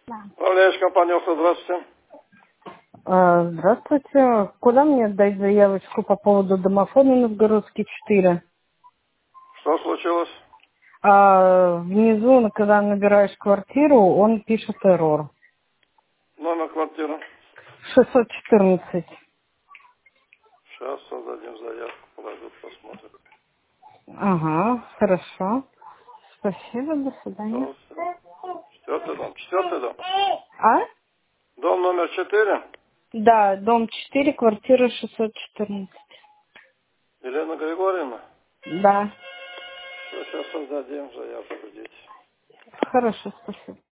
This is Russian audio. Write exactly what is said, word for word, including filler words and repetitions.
Управляющая компания «Охта», здравствуйте. А, Здравствуйте. Куда мне дать заявочку по поводу домофона Новгородский четыре? Что случилось? А, внизу, ну, когда набираешь квартиру, он пишет эррор. Номер квартиры. шестьсот четырнадцать. Сейчас создадим заявку, пройдут, посмотрят. Ага, хорошо. Спасибо, до свидания. Пожалуйста. Четвертый дом. Четвертый дом. А? Дом номер четыре. Да, дом четыре, квартира шестьсот четырнадцать. Елена Григорьевна. Да, Все, сейчас создадим заявку, ждите. хорошо, спасибо.